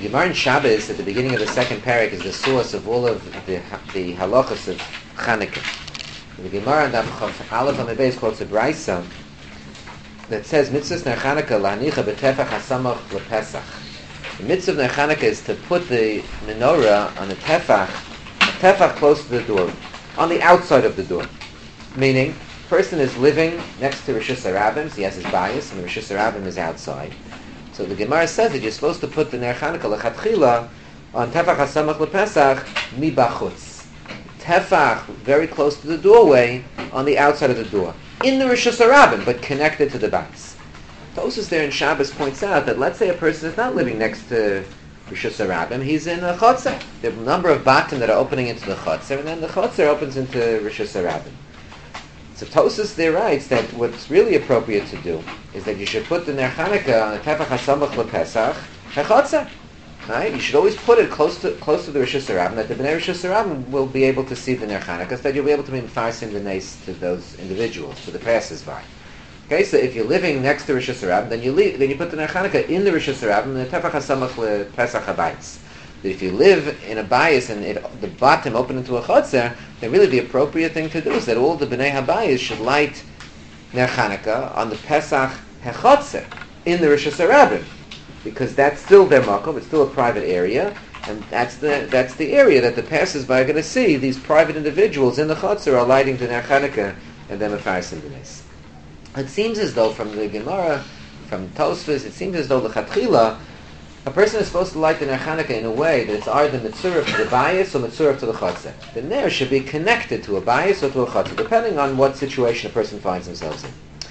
The Gemara in Shabbos at the beginning of the second parak is the source of all of the halachas of Chanukah. The Gemara and Aleph on the base quotes a brayso that says mitzvahs ner Chanukah lahanicha b'tefach hasamach lepesach. The mitzvah of ner Chanukah is to put the menorah on the tefach close to the door, on the outside of the door. Meaning, the person is living next to Rosh Hashanah, so he has his bias, and the Rosh Hashanah is outside. So the Gemara says that you're supposed to put the ner Chanukah lechatchila on tefach hasamach lepesach mi bachutz. Tefach very close to the doorway, on the outside of the door, in the Rosh Hashanah, but connected to the bias. Tosfos there in Shabbos points out that let's say a person is not living next to Rosh Hashanah, he's in a chotzer. There are a number of batim that are opening into the chotzer, and then the chotzer opens into Rosh Hashanah. So Tosfos there writes that what's really appropriate to do is that you should put the ner Chanukah on the tefach hasamach lepesach hechotzer. Right? You should always put it close to the Rosh Hashanah, that the Bnei Rosh Hashanah will be able to see the ner Chanukah, so that you'll be able to be mefarsim the nes to those individuals, to the passers-by. Okay, so if you're living next to Rosh Hashanah, then you put the ner Chanukah in the Rosh Hashanah, and the tefach hasamach lepesach habayis. But if you live in a bayis and the bottom open into a chotzer, then really the appropriate thing to do is that all the bnei habayis should light ner Chanukah on the Pesach hechotzer in the Rosh Hashanah, because that's still their makom, it's still a private area, and that's the area that the passers-by are going to see. These private individuals in the chotzer are lighting the ner Chanukah and then mefarsim the nes. It seems as though from the Gemara, from Tosfos, it seems as though the chatchila, a person is supposed to light the ner Chanukah in a way that it's either mitzurah to the bayis or mitzurah to the chotzer. The ner should be connected to a bayis or to a chotzer, depending on what situation a person finds themselves in.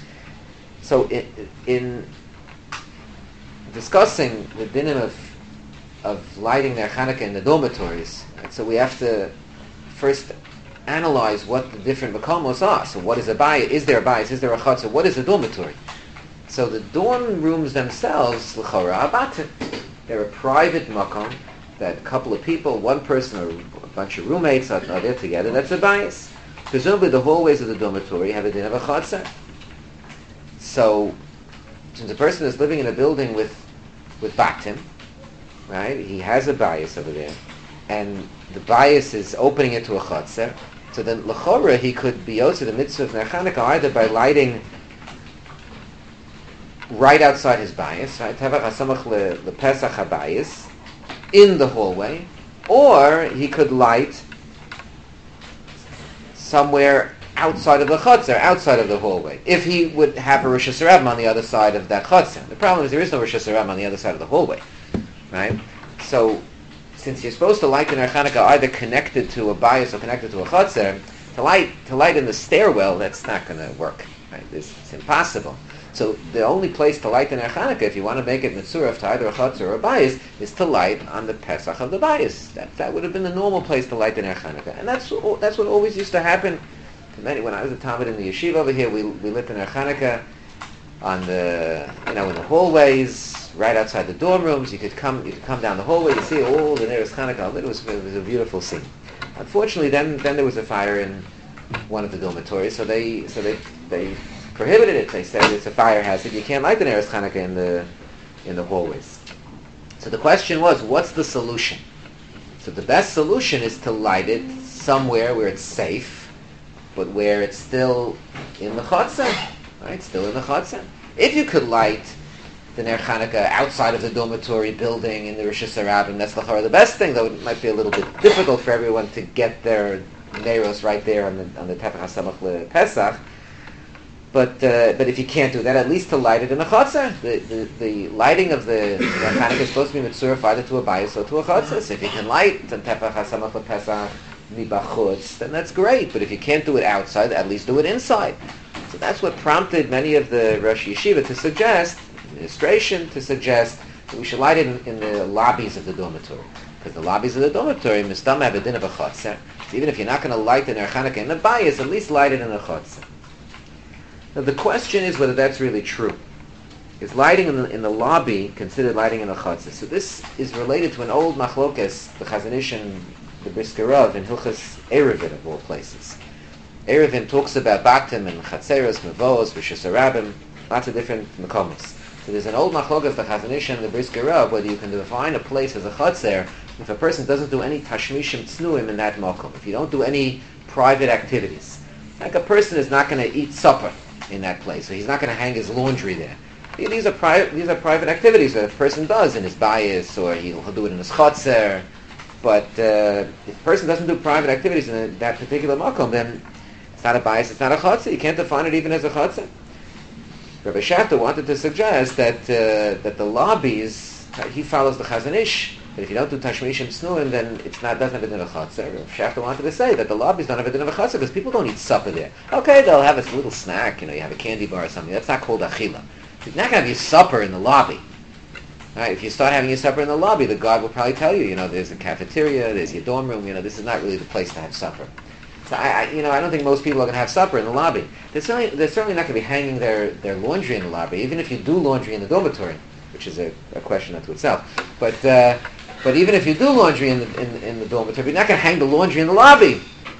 So in discussing the dinim of lighting ner Chanukah in the dormitories, right, so we have to first analyze what the different makomos are. So what is a bayis? Is there a bayis? Is there a chotzer? What is a dormitory? So the dorm rooms themselves, l'chora, are batim. They're a private makom that a couple of people, one person or a bunch of roommates are there together. That's a bayis. Presumably the hallways of the dormitory have a din of a chotzer. So, since a person is living in a building with batim, right, he has a bayis over there, and the bayis is opening it to a chotzer, so then l'chora he could be also the mitzvah of ner Chanukah either by lighting right outside his bayis, right, tefach hasamach lepesach habayis, in the hallway, or he could light somewhere outside of the chotzer, outside of the hallway, if he would have a Rosh Hashanah on the other side of that chotzer. The problem is there is no Rosh Hashanah on the other side of the hallway, right? So, since you're supposed to light the ner Chanukah either connected to a bayis or connected to a chotzer, to light in the stairwell, that's not going to work, right? It's impossible. So the only place to light the ner Chanukah, if you want to make it mitzurah to either a chotzer or a bayis, is to light on the Pesach of the bayis. That would have been the normal place to light the ner Chanukah, and that's what always used to happen. When I was a talmid in the yeshiva over here, we lit the ner Chanukah on the in the hallways, right outside the dorm rooms. You could come down the hallway, you see all the nearest Chanukah. It was a beautiful scene. Unfortunately, then there was a fire in one of the dormitories, so they prohibited it. They said it's a fire hazard. You can't light the nearest Chanukah in the hallways. So the question was, what's the solution? So the best solution is to light it somewhere where it's safe, but where it's still in the chotzer, right? Still in the chotzer. If you could light the ner Chanukah outside of the dormitory building in the Rosh Hashanah, that's the best thing. Though it might be a little bit difficult for everyone to get their neiros right there on the tefach hasamach lepesach. But if you can't do that, at least to light it in a chotzer. The lighting of the ner Chanukah is supposed to be mitzurah either to a bayis or to a chotzer. So if you can light the tefach hasamach lepesach mi bachutz, then that's great. But if you can't do it outside, at least do it inside. So that's what prompted many of the Rosh Yeshiva to suggest, administration to suggest, that we should light it in the lobbies of the dormitory. Because the lobbies of the dormitory, mistam have a din of a chotzer. So even if you're not going to light the ner Chanukah in the bayis, at least light it in a chotzer. Now the question is whether that's really true. Is lighting in the lobby considered lighting in a chotzer? So this is related to an old machlokes, the Chazon Ish and the Brisker Rav in Hilchos Eruvin of all places. Eruvin talks about batim and chatzeros, mevos, Rosh Hashanah, lots of different makomos. So there's an old machlokas, the Chazon Ish and the Brisker Rav, whether you can define a place as a chotzer if a person doesn't do any tashmishim tznuim in that makom, if you don't do any private activities. Like a person is not going to eat supper in that place, so he's not going to hang his laundry there. These are private activities that a person does in his bias, or he'll do it in his chotzer. But if a person doesn't do private activities in that particular makom, then it's not a bias, it's not a chotzer. You can't define it even as a chotzer. Rabbi Shafter wanted to suggest that the lobbies, he follows the Chazon Ish, that if you don't do tashmishim tznuim, then doesn't have a din of chotzer. Rabbi Shafter wanted to say that the lobbies don't have a din of chotzer because people don't eat supper there. Okay, they'll have a little snack, you have a candy bar or something. That's not called achila. You're not going to have your supper in the lobby. Right? If you start having your supper in the lobby, the guard will probably tell you, there's a cafeteria, there's your dorm room, this is not really the place to have supper. So I don't think most people are going to have supper in the lobby. They're certainly not going to be hanging their laundry in the lobby, even if you do laundry in the dormitory, which is a question unto itself. But even if you do laundry in the dormitory, you're not going to hang the laundry in the lobby.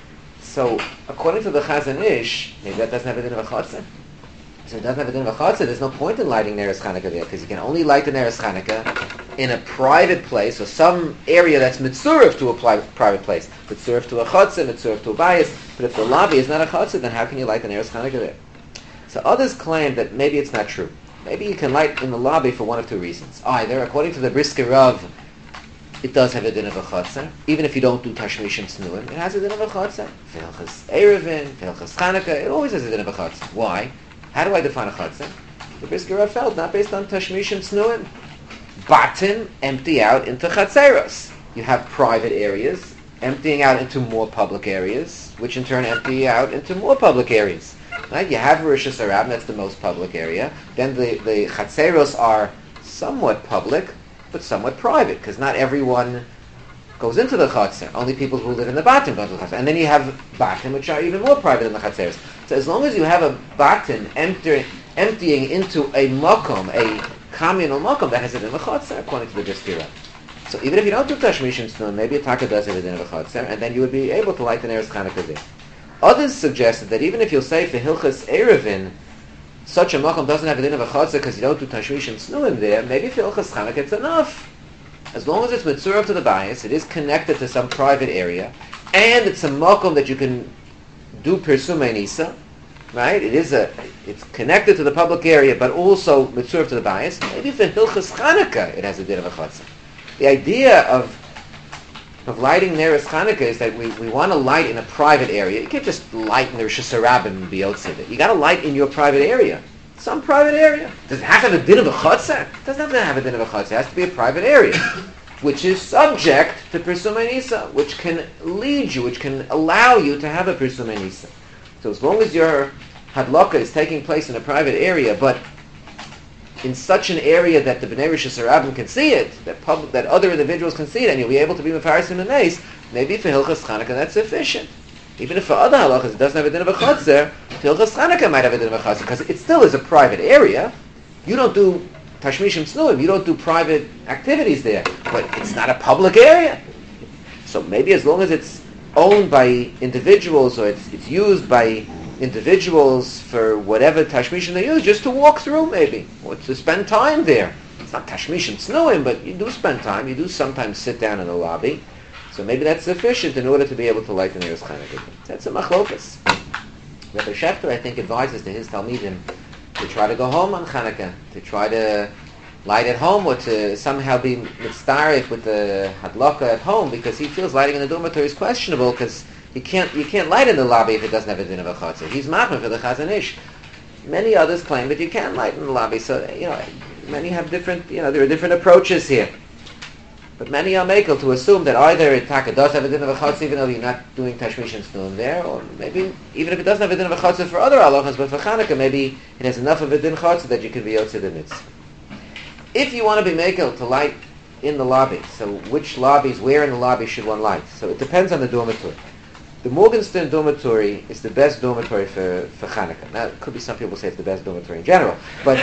So according to the Chazon Ish, maybe that doesn't have a din of a chotzer. So it doesn't have a din of a chotzer. There's no point in lighting Neres Chanukah there, because you can only light the Neres Chanukah in a private place, or some area that's mitzurif to a private place. Mitzurif to a chotzer, mitzurif to a bias. But if the lobby is not a chotzer, then how can you light the Neres Chanukah there? So others claim that maybe it's not true. Maybe you can light in the lobby for one of two reasons. Either, according to the Brisker Rav, it does have a din of a chotzer, even if you don't do tashmishim tznuim, it has a din of a chotzer. Filchas Erevin, Filchas Chanukah, it always has a din of a chotzer. Why? How do I define a chotzer? The Brisker Rav felt not based on tashmishim tznuim. Batim empty out into chatzeros. You have private areas emptying out into more public areas, which in turn empty out into more public areas. Right? You have Rishus Harabim, that's the most public area. Then the chatzeros are somewhat public, but somewhat private, because not everyone goes into the chatzer. Only people who live in the batim go into the chatzer. And then you have batim, which are even more private than the chatzeros. So as long as you have a batim emptying into a makom, a communal makom, that has a din of a chotzer, according to the Brisker Rav. So even if you don't do tashmishim tznuim, maybe a taka does have a din of a chotzer, and then you would be able to light the Neres Chanukah there. Others suggested that even if you'll say for Hilchas Erevin, such a makom doesn't have a din of a chotzer because you don't do tashmishim tznuim there, maybe for Hilchas Chanukah it's enough. As long as it's mitzurah to the bias, it is connected to some private area, and it's a makom that you can do pirsumei nisa, right? It's connected to the public area, but also mitzurah to the bias. Maybe for Hilchas Chanukah it has a din of a chotzer. The idea of lighting Neres Chanukah is that we want to light in a private area. You can't just light in the Rishus Harabim and be outside. You got to light in your private area. Some private area. Does it have to have a din of a chotzer? It doesn't have to have a din of a chotzer. It has to be a private area, which is subject to pirsumei nisa, which can lead you, which can allow you to have a pirsumei nisa. So as long as your hadlaka is taking place in a private area, but in such an area that the Bnei Rishus Harabim can see it, that other individuals can see it, and you'll be able to be mefaris in the nace, maybe for Hilchas Chanukah that's sufficient. Even if for other halachas it doesn't have a din of a chotzer, Hilchas Chanukah might have a din of a chotzer, because it still is a private area. You don't do tashmishim tznuim, you don't do private activities there, but it's not a public area. So maybe as long as it's owned by individuals, or it's used by individuals for whatever tashmishim they use, just to walk through maybe, or to spend time there. It's not tashmishim tznuim, but you do spend time, you do sometimes sit down in the lobby. So maybe that's sufficient in order to be able to light the Neres Chanukah. That's a machlokas. Rabbi Shefter, I think, advises to his Talmidim to try to go home on Chanukah, to try to light at home, or to somehow be mitzdarif with the hadlaka at home, because he feels lighting in the dormitory is questionable, because you can't light in the lobby if it doesn't have a din of a chotzer. He's machmir for the Chazon Ish. Many others claim that you can light in the lobby, so many have different, there are different approaches here. But many are makel to assume that either Taka does have a din of a chotzer, even though you're not doing tashmish and snun there, or maybe even if it doesn't have a din of a chotzer for other halachas, but for Chanukah maybe it has enough of a din chotzer that you can be yotzei the mitzvah. If you want to be makel to light in the lobby, so which lobbies, where in the lobby should one light? So it depends on the dormitory. The Morgenstern dormitory is the best dormitory for Chanukah. Now, it could be some people say it's the best dormitory in general, but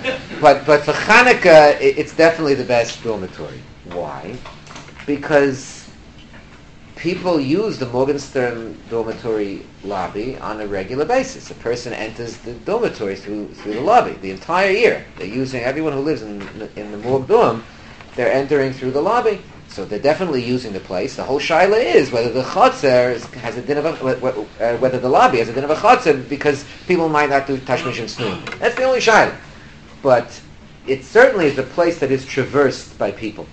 for Chanukah, it's definitely the best dormitory. Why? Because people use the Morgenstern dormitory lobby on a regular basis. A person enters the dormitory through the lobby the entire year. They're using, everyone who lives in the Morg dorm, they're entering through the lobby. So they're definitely using the place. The whole shaila is whether the chotzer has a din of whether the lobby has a din of a chotzer, because people might not do tashmish and snoom. That's the only shaila. But it certainly is a place that is traversed by people.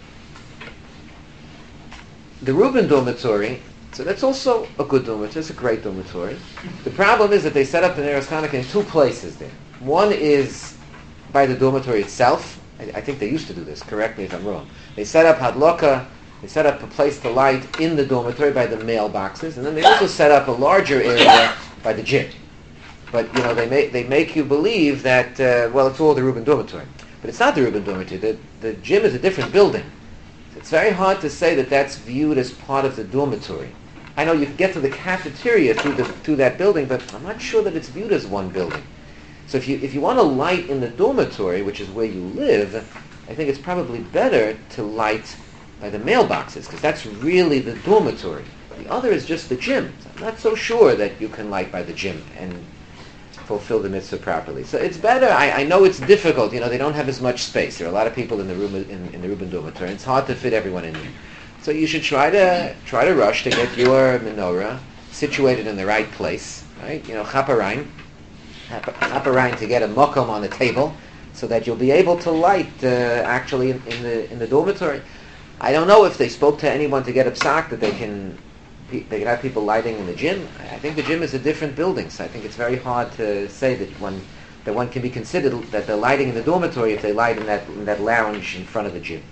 The Reuben dormitory, so that's also a good dormitory. It's a great dormitory. The problem is that they set up the Neros Hanukkah in two places there. One is by the dormitory itself. I think they used to do this. Correct me if I'm wrong. They set up hadloka. They set up a place to light in the dormitory by the mailboxes, and then they also set up a larger area by the gym. But they make you believe that it's all the Reuben dormitory, but it's not the Reuben dormitory. The gym is a different building. It's very hard to say that that's viewed as part of the dormitory. I know you can get to the cafeteria through that building, but I'm not sure that it's viewed as one building. So if you want to light in the dormitory, which is where you live, I think it's probably better to light by the mailboxes, because that's really the dormitory. The other is just the gym. So I'm not so sure that you can light by the gym and fulfill the mitzvah properly. So it's better. I know it's difficult. They don't have as much space. There are a lot of people in the room in the Reuben dormitory. And it's hard to fit everyone in there. So you should try to rush to get your menorah situated in the right place. Right? Chaparine to get a mokom on the table, so that you'll be able to light actually in the dormitory. I don't know if they spoke to anyone to get a psak that they can have people lighting in the gym. I think the gym is a different building, so I think it's very hard to say that one can be considered that they're lighting in the dormitory if they light in that lounge in front of the gym.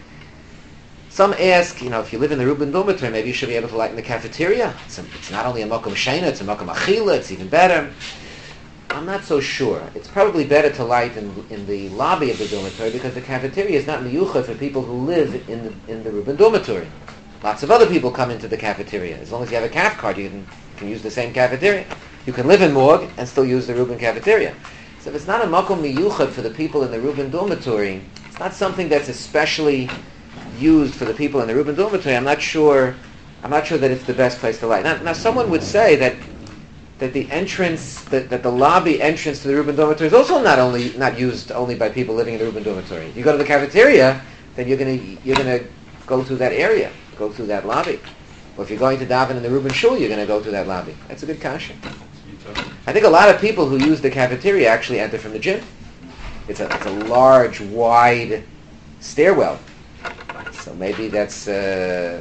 Some ask, if you live in the Reuben dormitory, maybe you should be able to light in the cafeteria. It's not only a mokum shena, it's a mokum achila, it's even better. I'm not so sure. It's probably better to light in the lobby of the dormitory, because the cafeteria is not miyucha for people who live in the Reuben dormitory. Lots of other people come into the cafeteria. As long as you have a CAF card, you can use the same cafeteria. You can live in Morg and still use the Reuben cafeteria. So if it's not a makom miyuchad for the people in the Reuben dormitory, it's not something that's especially used for the people in the Reuben dormitory, I'm not sure that it's the best place to light. Now someone would say that the entrance, that the lobby entrance to the Reuben dormitory is also not used only by people living in the Reuben dormitory. You go to the cafeteria, then you're gonna go through that area, go through that lobby. Or if you're going to daven in the Reuben shul, you're gonna go through that lobby. That's a good kasha. I think a lot of people who use the cafeteria actually enter from the gym. It's a large, wide stairwell. So maybe that's I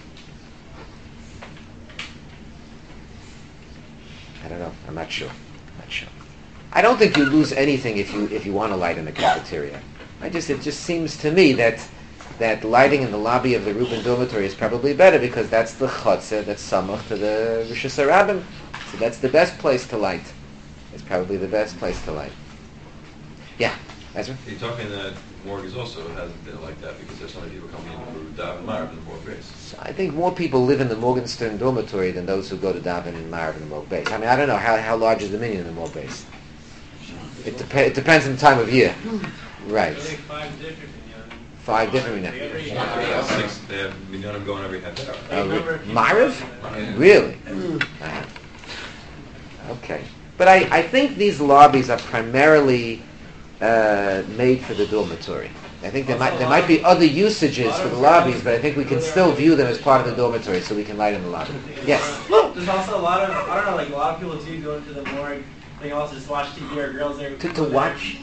don't know. I'm not sure. I don't think you lose anything if you want to light in the cafeteria. It just seems to me that lighting in the lobby of the Reuben dormitory is probably better, because that's the chutzah that's samach to the Rosh Hashanah. So that's the best place to light. It's probably the best place to light. Yeah, Ezra? You're talking that Morg is also hasn't been like that because there's so many people coming in for daven Marav in the Morg base. So I think more people live in the Morgenstern dormitory than those who go to daven in Marav in the Morg base. I mean, I don't know how large is the minyan in the Morg base. It depends on the time of year. Right. There's like 5 different minyanim. 5 different minyanim. They have minyanim going every half hour. Marav? Really? Okay. But I think these lobbies are primarily made for the dormitory. I think there might be other usages for the lobbies, but I think we can still view them as part of the dormitory, so we can light in the lobby. Yes? There's also a lot of, I don't know, like a lot of people too go into the morgue. They can also just watch TV or girls there. To watch?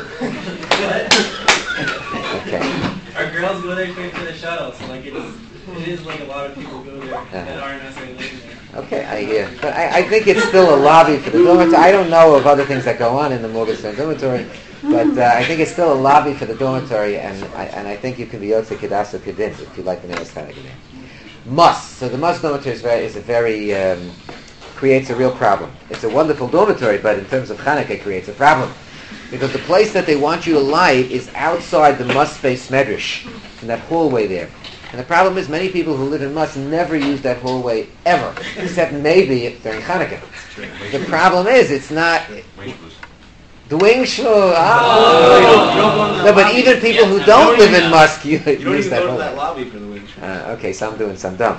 Okay. Our girls go there for the shuttle, so like it is like a lot of people go there that aren't necessarily living there. Okay, I hear. But I think it's still a lobby for the dormitory. I don't know of other things that go on in the Morgenstern dormitory, but I think it's still a lobby for the dormitory, and I think you can be Yotze Kedasa Kedin if you like the Neros Hanukkah. Must. So the Must dormitory creates a real problem. It's a wonderful dormitory, but in terms of Hanukkah, it creates a problem. Because the place that they want you to light is outside the Must space medrash, in that hallway there. And the problem is many people who live in Must never use that hallway ever, except maybe during Hanukkah. The problem is it's not... The wing shul. You don't go in the No, but lobby. even people who Yeah, don't no, live you in don't. Musk, You don't use even that go to hallway. that lobby for the wing shul. Okay, some do and some don't.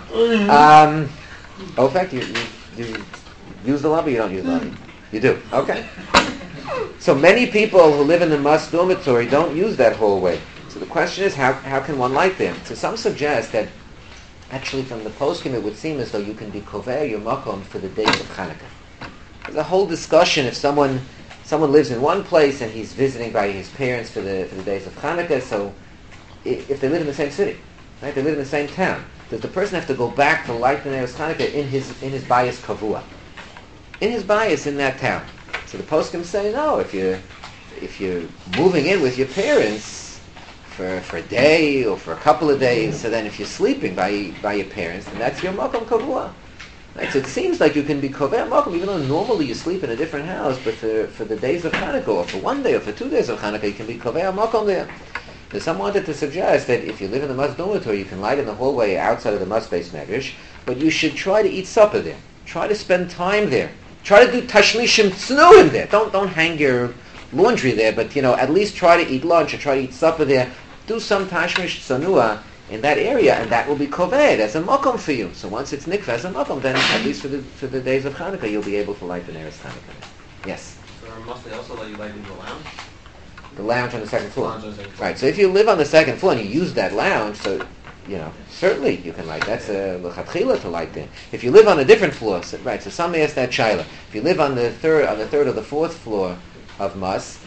In fact, you use the lobby, you don't use the lobby? You do, okay. So many people who live in the Musk dormitory don't use that hallway. So the question is, how can one light them? So some suggest that actually from the poskim it would seem as though you can be kover your makom for the days of Hanukkah. There's a whole discussion if someone lives in one place and he's visiting by his parents for the days of Hanukkah, so if they live in the same city, right? They live in the same town. Does the person have to go back to light the Neros Hanukkah in his bias kavua? In his bias in that town. So the poskim say, no, if you're moving in with your parents for a day or for a couple of days, so then if you're sleeping by your parents, then that's your makom kavua. Right? So it seems like you can be kover makom, even though normally you sleep in a different house, but for the days of Hanukkah, or for one day, or for 2 days of Hanukkah, you can be kover makom there. So some wanted to suggest that if you live in the Muz dormitory, you can light in the hallway outside of the Muz base medrash, but you should try to eat supper there. Try to spend time there. Try to do tashlishim tznuim there. Don't hang your laundry there, but at least try to eat lunch or try to eat supper there. Do some tashmish tzanua in that area, and that will be koved as a makom for you. So once it's nikveh as a makom, then at least for the days of Hanukkah, you'll be able to light the Neros Hanukkah. Yes. So must they also let you light in the lounge? The lounge on the second floor. Lounge on the second floor. Right. So if you live on the second floor and you use that lounge, so certainly you can light. That's a lechatchila to light there. If you live on a different floor, so some ask that shaila. If you live on the third or the fourth floor of Mas,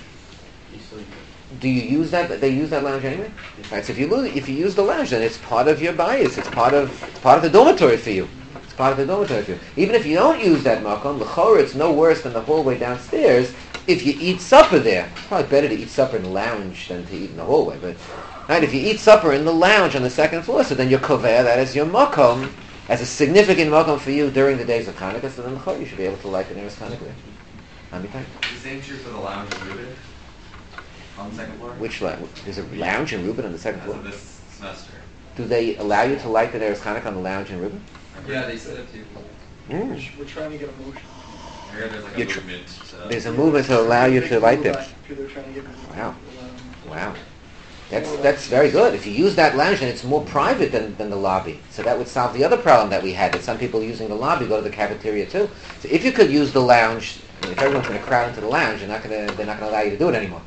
do you use that? They use that lounge anyway. Right. So if you use the lounge, then it's part of your bias. It's part of the dormitory for you. It's part of the dormitory for you. Even if you don't use that makom, l'chorah, it's no worse than the hallway downstairs. If you eat supper there, it's probably better to eat supper in the lounge than to eat in the hallway. But right, if you eat supper in the lounge on the second floor, so then you're kover that as your makom, as a significant makom for you during the days of Hanukkah. So then you should be able to light the nearest Hanukkah. Amitai? Is the same true for the lounge in Reuben on the second floor? Which lounge? There's a lounge in Reuben on the second As floor. of this semester. Do they allow you to light the nearest Hanukkah on the lounge in Reuben? Yeah, they said it too. We're trying to get a motion. I heard there's like You're a tr- movement. There's a movement to allow you to light them. They're trying to get Wow. Wow. That's very good. If you use that lounge, then it's more private than the lobby. So that would solve the other problem that we had, that some people using the lobby go to the cafeteria too. So if you could use the lounge, if everyone's going to crowd into the lounge, they're not going to allow you to do it anymore.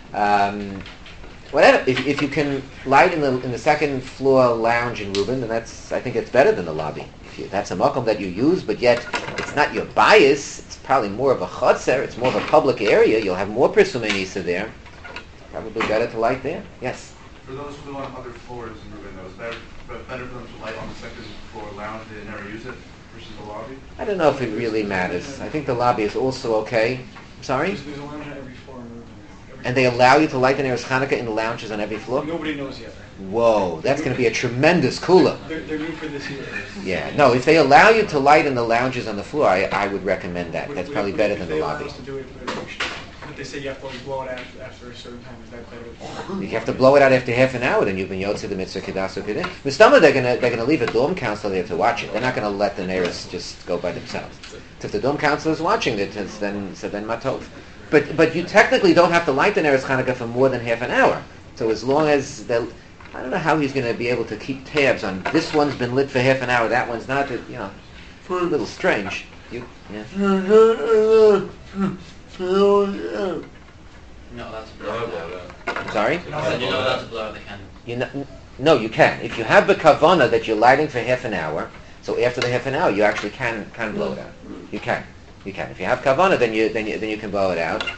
Whatever. If you can light in the second floor lounge in Reuben, then I think it's better than the lobby. That's a makom that you use, but yet it's not your bias. It's probably more of a chotzer. It's more of a public area. You'll have more persumenisa there. Probably better to light there. Yes. For those who live on other floors in Reuben, though, is better for them to light on the second floor lounge? They never use it versus the lobby. I don't know if it really matters. I think the lobby is also okay. Sorry. There's a lounge on every floor in Reuben. And they allow you to light the Neros Hanukkah in the lounges on every floor? Nobody knows yet. Whoa, that's going to be a tremendous kula. They're new for this year. Yeah, no, if they allow you to light in the lounges on the floor, I would recommend that. That's probably better than the lobby. If they allow us to do it, but they say you have to always blow it out after a certain time. Is that better? You have to blow it out after half an hour, then you've been yotze the mitzvah kedasu kedin. Mistama, they're gonna leave a dorm counselor there to watch it. They're not gonna let the Neros just go by themselves. So if the dorm counselor is watching it, then matov. But you technically don't have to light the Neros Hanukkah for more than half an hour. So as long as I don't know how he's going to be able to keep tabs on this one's been lit for half an hour, that one's not. A little strange. Yeah. No, that's a blow. Sorry? I said, that's a blow out the candle. No, you can. If you have the kavana that you're lighting for half an hour, so after the half an hour, you actually can blow it out. You can. If you have kavana, then you can blow it out.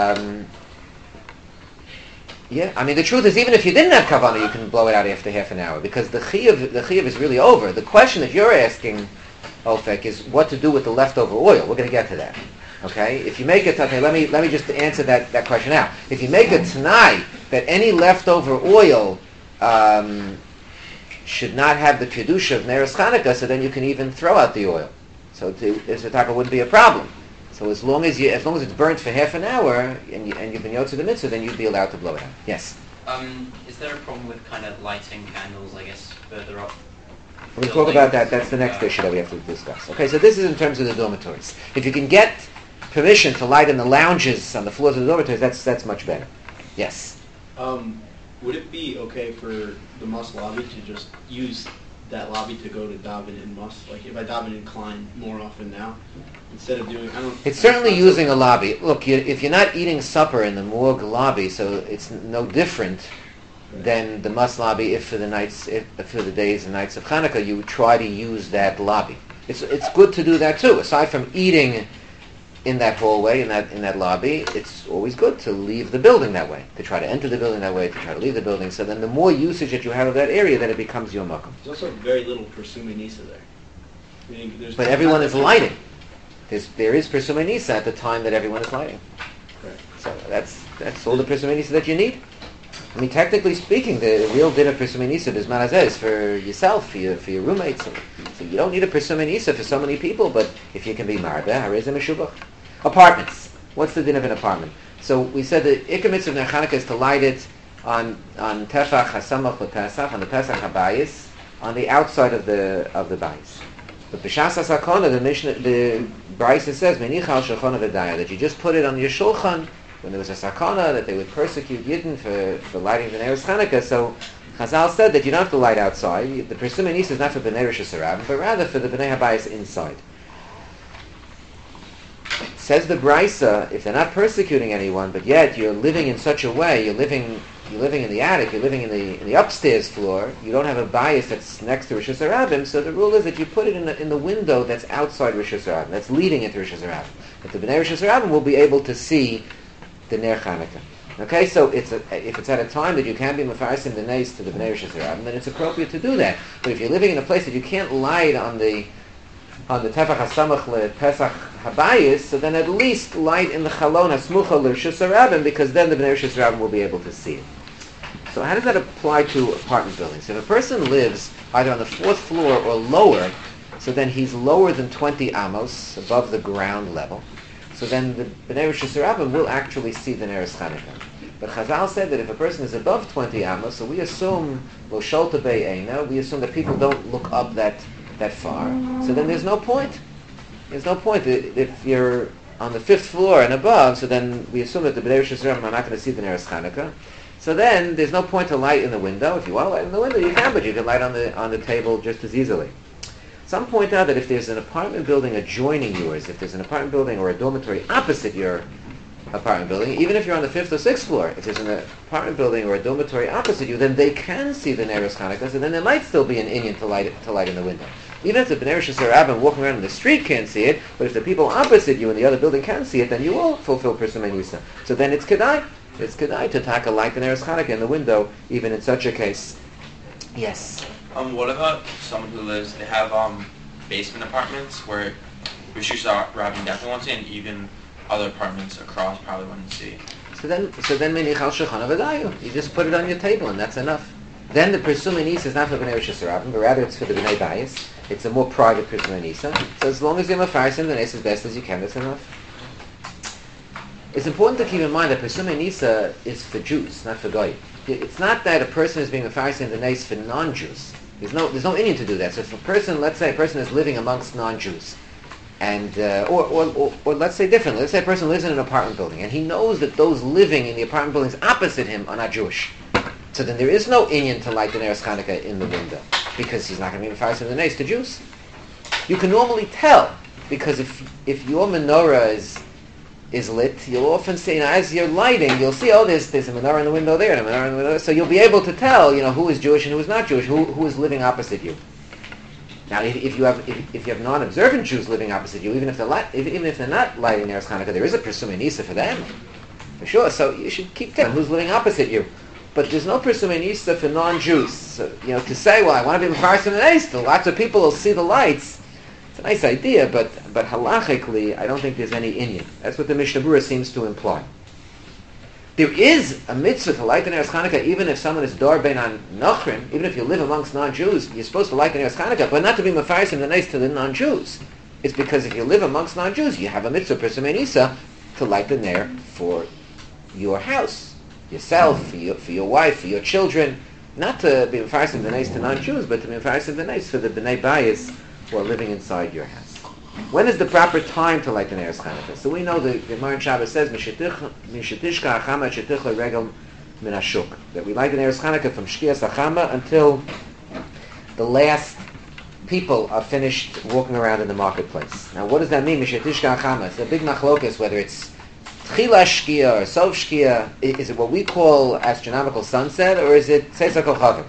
Yeah, I mean the truth is, even if you didn't have kavana, you can blow it out after half an hour because the chiyuv is really over. The question that you're asking, Ofek, is what to do with the leftover oil. We're going to get to that. Okay, if you make it, okay, let me just answer that question now. If you make a tanai that any leftover oil should not have the kedusha of Neros Hanukkah, so then you can even throw out the oil. So Isvataka wouldn't be a problem. So as long as it's burnt for half an hour and you've been yotze the mitzvah, then you'd be allowed to blow it out. Yes. Is there a problem with kind of lighting candles, I guess, further up? We're going to talk about that. That's the next issue that we have to discuss. Okay, so this is in terms of the dormitories. If you can get permission to light in the lounges on the floors of the dormitories, that's much better. Yes. Would it be okay for the mosque lobby to just use that lobby to go to daven in mosque? Like if I daven in Klein more often now, instead of doing, It's certainly using a lobby. Look, if you're not eating supper in the morgue lobby, so it's no different than the mosque lobby. If for the days and nights of Hanukkah, you try to use that lobby. It's good to do that too. Aside from eating in that hallway, in that lobby, it's always good to leave the building that way, to try to enter the building that way, to try to leave the building. So then the more usage that you have of that area, then it becomes your makom. There's also very little Persumei Nisa there. Meaning But everyone is lighting. There is Persumei Nisa at the time that everyone is lighting. Correct. So that's all the Persumei Nisa that you need. I mean, technically speaking, the real din of Persumei Nisa is manazeh, is for yourself, for your roommates. So you don't need a Persumei Nisa for so many people, but if you can be marbeh, harezeh meshubach. Apartments. What's the din of an apartment? So we said the Ikar Mitzvah of Chanukah is to light it on Tefach HaSamach LePesach, on the Pesach HaBayis, on the outside of the bayis. But B'Shas HaSakona, the Brisa says, Menicha al Shulchan V'daya, that you just put it on your shulchan when there was a sakana that they would persecute Yidden for lighting the Neros Chanukah. So Chazal said that you don't have to light outside. The Persumei Nisa is not for B'nai Rosh Hashanah, but rather for the B'nai HaBayis inside. Says the Brisa, if they're not persecuting anyone, but yet you're living in such a way, you're living in the attic, you're living in the upstairs floor, you don't have a bias that's next to Rosh Hashanah, so the rule is that you put it in the window that's outside Rosh Hashanah, that's leading into Rosh Hashanah. That the B'nai Rosh Hashanah will be able to see the Ner Chanukah. Okay, so if it's at a time that you can't be mefarsim the neis to the B'nai Rosh Hashanah, then it's appropriate to do that. But if you're living in a place that you can't light on the Tefach HaSamach LePesach HaBayis, so then at least light in the Chalon HaSmucha L'Rosh Hashanah, because then the B'nai Rosh Hashanah will be able to see it. So how does that apply to apartment buildings? If a person lives either on the fourth floor or lower, so then he's lower than 20 amos, above the ground level, so then the B'nai Rosh Hashanah will actually see the Neros Chanukah. But Chazal said that if a person is above 20 amos, so we assume Lo Sholta Be'eina, we assume that people don't look up that far. So then there's no point. There's no point. If you're on the fifth floor and above, so then we assume that the B'nai Rosh Hashanah are not going to see the Neros Chanukah. So then there's no point to light in the window. If you want to light in the window, you can, but you can light on the table just as easily. Some point out that if there's an apartment building adjoining yours, if there's an apartment building or a dormitory opposite your apartment building, even if you're on the fifth or sixth floor, if there's an apartment building or a dormitory opposite you, then they can see the Neros Chanukah, so then there might still be an inyan to light in the window. Even if the B'nai Rosh Hashanah walking around in the street can't see it, but if the people opposite you in the other building can see it, then you will fulfill Persumei Nisa. So then it's kedai. It's kedai to tackle light the Neros Chanukah in the window, even in such a case. Yes? What about someone who lives, they have basement apartments where Rosh Hashanah definitely wants to, and even other apartments across probably wouldn't see. So then Menich al Shulchan V'dayu. You just put it on your table and that's enough. Then the Persumei Nisa is not for B'nai Rosh Hashanah, but rather it's for the B'nai Bayis. It's a more private Persumei Nisa. So as long as you're mefarsim the neis as best as you can, that's enough. It's important to keep in mind that Persumei Nisa is for Jews, not for Goyim. It's not that a person is being mefarsim the neis for non-Jews. There's no inyan to do that. So if a person, let's say a person is living amongst non-Jews, and or let's say differently, let's say a person lives in an apartment building, and he knows that those living in the apartment buildings opposite him are not Jewish. So then there is no inyan to light the Neros Chanukah in the window, because he's not going to be mefarsim the neis to Jews. You can normally tell, because if your menorah is lit, you'll often see, as you're lighting, you'll see, there's a menorah in the window there, and a menorah in the window there. So you'll be able to tell, who is Jewish and who is not Jewish, who is living opposite you. Now, if you have non-observant Jews living opposite you, even if they're not lighting Neros Chanukah, there is a Persumei Nisa for them, for sure. So you should keep tabs on who's living opposite you. But there's no Persumei Nisa for non-Jews. So, to say, I want to be mefarsim the neis, lots of people will see the lights. It's a nice idea, but halachically, I don't think there's any inyan. That's what the Mishnah Berurah seems to imply. There is a mitzvah to light the Neros Chanukah, even if someone is dor ben nochrim, even if you live amongst non-Jews, you're supposed to light the Neros Chanukah, but not to be mefarsim the neis to the non-Jews. It's because if you live amongst non-Jews, you have a mitzvah Persumei Nisa to light the ner for your house, yourself, for your wife, for your children, not to be mefarsim the neis to non-Jews, but to be mefarsim the neis for the B'nai Bayis who are living inside your house. When is the proper time to light the Neres Chanukah? So we know the Gemara in Shabbos says, "Mishetishka achama shetichla regel min hashuk," that we light the Neres Chanukah from Shkias Achama until the last people are finished walking around in the marketplace. Now, what does that mean? Mishetishka achama. It's a big machlokes whether it's Tchila Shkia or Sof Shkia. Is it what we call astronomical sunset, or is it Tzeis HaKochavim?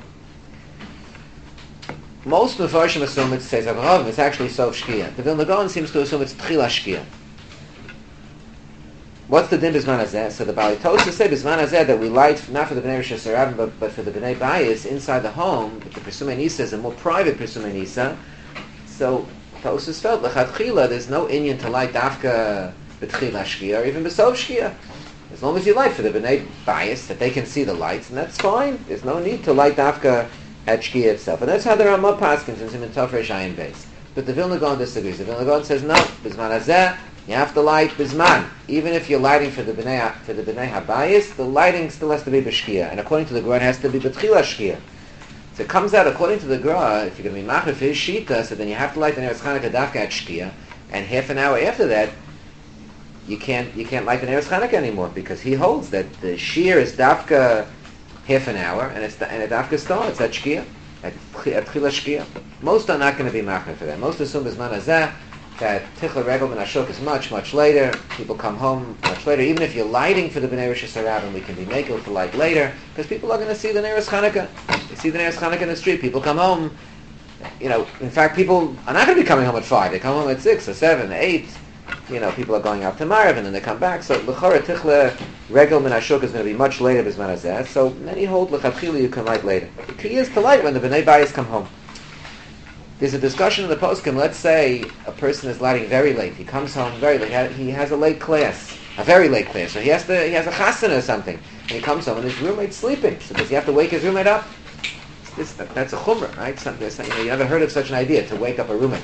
Most Mefarshim assume it's Tzeis HaKochavim. It's actually Sof Shkia. The Vilna Gaon seems to assume it's Tchila Shkia. What's the din Bizman Hazeh? So the Bali Tosa say Bizman Hazeh that we light not for the Bnei Rosh Hashanah but for the Bnei Bayis inside the home. But the Pesumei Nisa is a more private Pesumei Nisa. So Tosa felt L'Chatchila there's no inyan to light Dafka B'Tchila Shkia or even B'Sov Shkia. As long as you light for the Bnei Bayis that they can see the lights, and that's fine. There's no need to light Dafka at Shkia itself. And that's how the Ramah Paskins in Siman Tov Reish Ayin Beis. But the Vilna Gaon disagrees. The Vilna Gaon says no, Bizman Hazeh. You have to light Bizman. Even if you're lighting for the Bnei Habayis, the lighting still has to be B'Shkia. And according to the Gra, it has to be B'Tchila Shkia. So it comes out, according to the Gra, if you're going to be Machar for his Shita, so then you have to light the Neres Chanukah Dafka at Shkia, and half an hour after that, you can't light the Neres Chanukah anymore, because he holds that the Shir is Dafka half an hour, and a Dafka starts at Shkia, at Tchila Shkia. Most are not going to be Machar for that. Most assume Bizman Hazeh, that Tichla Regel Ben Ashok is much, much later. People come home much later. Even if you're lighting for the Bnei Rosh Hashanah, we can be making to light later, because people are going to see the Neres Chanukah. They see the Neres Chanukah in the street. People come home. In fact, people are not going to be coming home at 5. They come home at 6 or 7 or 8. People are going out to Marav and then they come back. So L'chora Tichla Regel Ben Ashok is going to be much later Bizman Hazeh. So many hold L'chatchila you can light later. The key is to light when the Bnei Bayis come home. There's a discussion in the poskim. Let's say a person is lighting very late. He comes home very late. He has a late class, a very late class. So he has a chasana or something. And he comes home and his roommate's sleeping. So does he have to wake his roommate up? That's a chumrah, right? You never heard of such an idea, to wake up a roommate.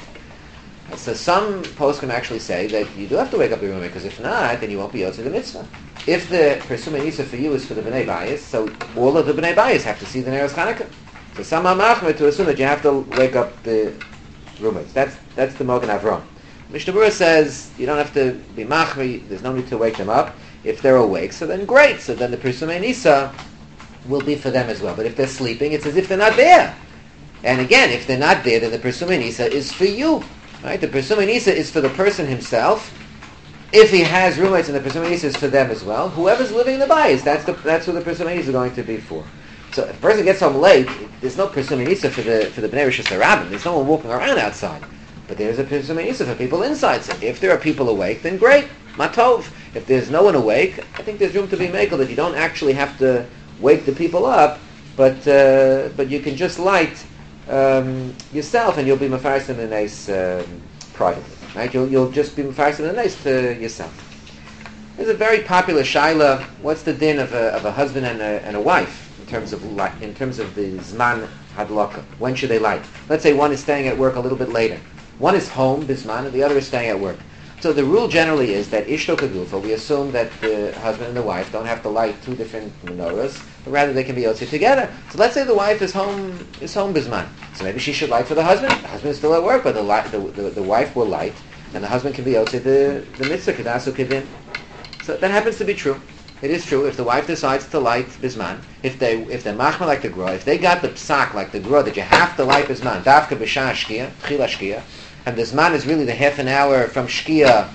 So some poskim actually say that you do have to wake up your roommate, because if not, then you won't be yotze the mitzvah. If the Pesumei Nisa for you is for the Bnei Bayis, so all of the Bnei Bayis have to see the Neres Chanukah. So some are machmer to assume that you have to wake up the roommates. That's the Mogen Avram. Mishnah Berurah says you don't have to be machmer. There's no need to wake them up. If they're awake, so then great. So then the Pesumei Nisa will be for them as well. But if they're sleeping, it's as if they're not there. And again, if they're not there, then the Pesumei Nisa is for you. Right? The Pesumei Nisa is for the person himself. If he has roommates, and the Pesumei Nisa is for them as well. Whoever's living in the bayis, that's who the Pesumei Nisa is going to be for. So if a person gets home late, there's no Pesumei Nisa for the Bnei Rosh Hashanah. There's no one walking around outside. But there's a Pesumei Nisa for people inside. So if there are people awake, then great, matov. If there's no one awake, I think there's room to be makel that you don't actually have to wake the people up, but you can just light yourself, and you'll be mefarsim in a nice privately. Right? You'll just be mefarsim in a nice to yourself. There's a very popular shaila. What's the din of a husband and a wife? In terms of the zman hadlaka, when should they light? Let's say one is staying at work a little bit later. One is home bisman, and the other is staying at work. So the rule generally is that ishto kagufa. We assume that the husband and the wife don't have to light two different menorahs, but rather they can be yotze together. So let's say the wife is home bisman. So maybe she should light for the husband. The husband is still at work, but the wife will light, and the husband can be yotze the mitzvah kedasu kedin. So that happens to be true. It is true. If the wife decides to light bisman, if they're machma like the gra, if they got the psak like the gra that you have to light bisman, dafka b'shah shkia, tchila shkia, and the zman is really the half an hour from shkia,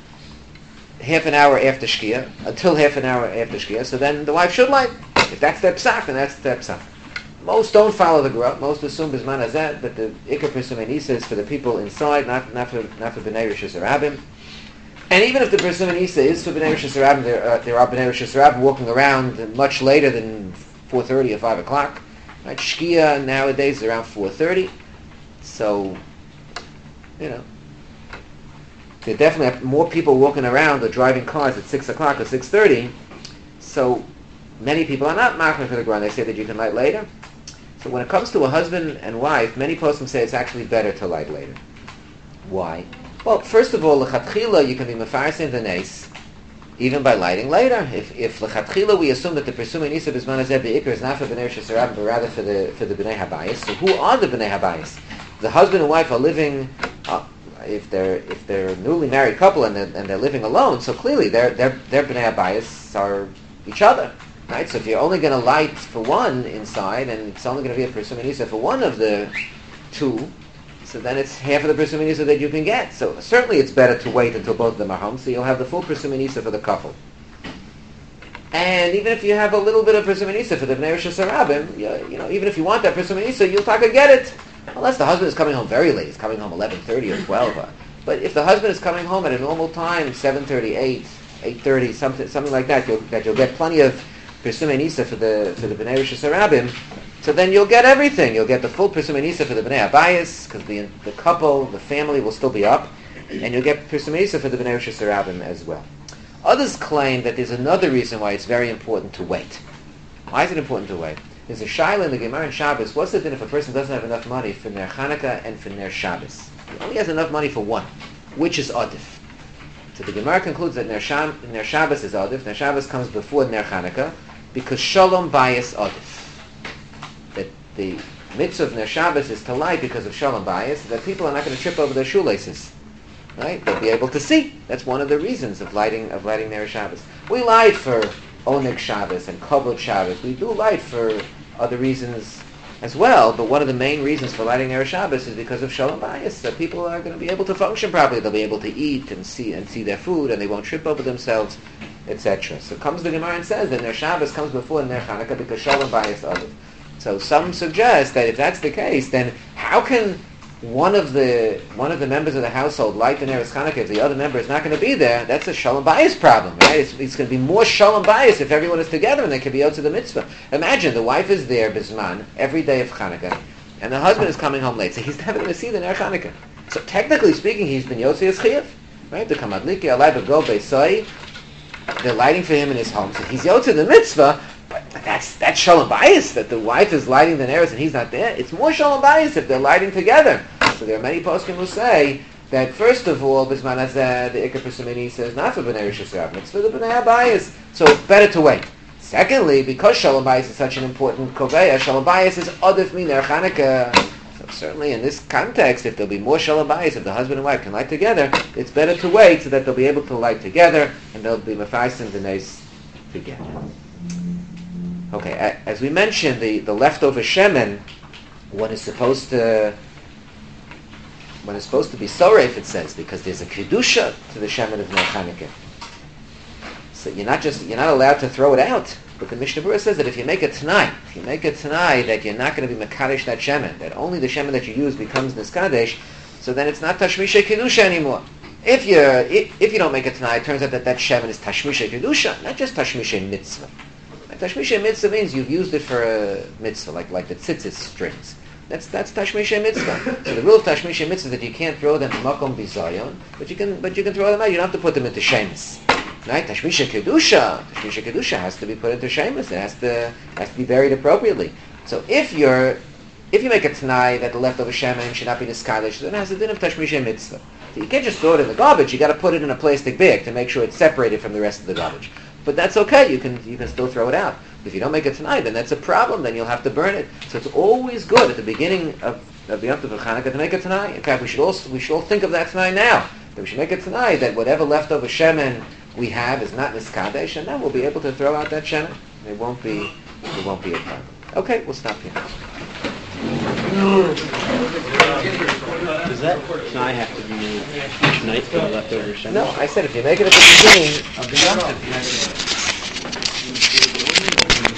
half an hour after shkia, until half an hour after shkia, so then the wife should light. If that's their psak, then that's their psak. Most don't follow the gra. Most assume bisman hazeh, but the ikar Pesumei Nisa is for the people inside, not for Bnei Rosh Hashanah. And even if the Pesumei Nisa is for Bnei Rosh Hashanah, there are Bnei Rosh Hashanah walking around much later than 4:30 or 5 o'clock. Right? Shkia nowadays is around 4:30. So, there definitely have more people walking around or driving cars at 6 o'clock or 6:30. So many people are not machmer for the ground. They say that you can light later. So when it comes to a husband and wife, many poskim say it's actually better to light later. Why? Well, first of all, l'chatchila you can be mefarsim the nes, even by lighting later. If l'chatchila we assume that the Pesumei Nisa b'zman hazeh be'ikar is not for Bnei Rosh Hashanah, but rather for the Bnei Habayis. So who are the Bnei Habayis? The husband and wife are living if they're a newly married couple and they're living alone, so clearly their bnei abayis are each other, right? So if you're only going to light for one inside, and it's only going to be a Persum Nisa for one of the two, so then it's half of the Persum Nisa that you can get. So certainly it's better to wait until both of them are home, so you'll have the full Persum Nisa for the couple. And even if you have a little bit of Persum Nisa for the Bnei Rosh Hashanah, you know, even if you want that Persum Nisa, you'll get it. Unless the husband is coming home very late, he's coming home 11:30 or 12. But if the husband is coming home at a normal time, 7:38, 8:30, something like that, you'll get plenty of Persum Nisa for the Bnei Rosh Hashanah. So then you'll get everything. You'll get the full Persum Nisa for the Bnei Abayis, because the couple, the family will still be up, and you'll get Persum Nisa for the Bnei Rosh Hashanah as well. Others claim that there's another reason why it's very important to wait. Why is it important to wait? There's a shaila in the Gemara in Shabbos. What's the din if a person doesn't have enough money for Ner Chanukah and for Ner Shabbos? He only has enough money for one. Which is Adif? So the Gemara concludes that Ner Shabbos is Adif. Ner Shabbos comes before Ner Chanukah because Shalom Bayis Adif. That the mitzvah of Ner Shabbos is to light because of Shalom Bayis, that people are not going to trip over their shoelaces. Right? They'll be able to see. That's one of the reasons of lighting Ner Shabbos. We light for Oneg Shabbos and Kavod Shabbos. We do light for other reasons as well, but one of the main reasons for lighting Ner Shabbos is because of Shalom Bayis, that people are going to be able to function properly. They'll be able to eat and see their food, and they won't trip over themselves, etc. So comes the Gemara and says that Ner Shabbos comes before Ner Chanukah because Shalom Bayis Adif. So some suggest that if that's the case, then how can one of the members of the household light the Ner Chanukah if the other member is not going to be there? That's a Shalom Bayis problem, right? It's going to be more Shalom Bayis if everyone is together and they can be out to the mitzvah. Imagine the wife is there bisman every day of Chanukah, and the husband is coming home late, so he's never going to see the Ner Chanukah. So technically speaking, he's been Yotzi as Chiyuv, right? The Kamadliki Alai B'Gol Beisai, they're lighting for him in his home, so he's Yotzi the mitzvah. But that's Shalom Bayis, that the wife is lighting the Neros and he's not there. It's more Shalom Bayis if they're lighting together. So there are many poskim who say that first of all, Bisman Hazeh, the Iker Persum Nisa is not for Bnei Rosh Hashanah, it's for the Bnei Abayis. So it's better to wait. Secondly, because Shalom Bayis is such an important koveya, Shalom Bayis is Adif min Ner Chanukah. So certainly in this context, if there'll be more Shalom Bayis, if the husband and wife can light together, it's better to wait so that they'll be able to light together and they'll be mefaisim the nes together. Okay, as we mentioned, the leftover shemen, one is supposed to be soref, it says, because there's a kedusha to the shemen of Ner Chanukah. So you're not allowed to throw it out. But the Mishnah Berurah says that if you make a tanai that you're not going to be mekadesh that shemen, that only the shemen that you use becomes niskadesh, so then it's not tashmisha kedusha anymore. If you don't make a tanai, it turns out that shemen is tashmisha kedusha, not just tashmisha mitzvah. Tashmisha mitzvah means you've used it for a mitzvah, like the tzitzit strings. That's tashmisha mitzvah. So the rule of tashmisha mitzvah is that you can't throw them to makom bizayon, but you can throw them out. You don't have to put them into shemus. Right? Tashmisha kedusha has to be put into shemus. It has to be buried appropriately. So if you make a tanai that the leftover shemen should not be niskalish, then it has a din of tashmisha mitzvah. So you can't just throw it in the garbage. You got to put it in a plastic bag to make sure it's separated from the rest of the garbage. But that's okay. You can still throw it out. If you don't make it tonight, then that's a problem. Then you'll have to burn it. So it's always good at the beginning of the Yom Tov of Chanukah to make it tonight. In fact, we should all think of that tonight now. That we should make it tonight. That whatever leftover shemen we have is not niskadesh, and then we'll be able to throw out that shemen. It won't be a problem. Okay, we'll stop here. Does that tonight have to be made tonight for the leftover shemen? No, I said if you make it at the beginning of the Yom Tov,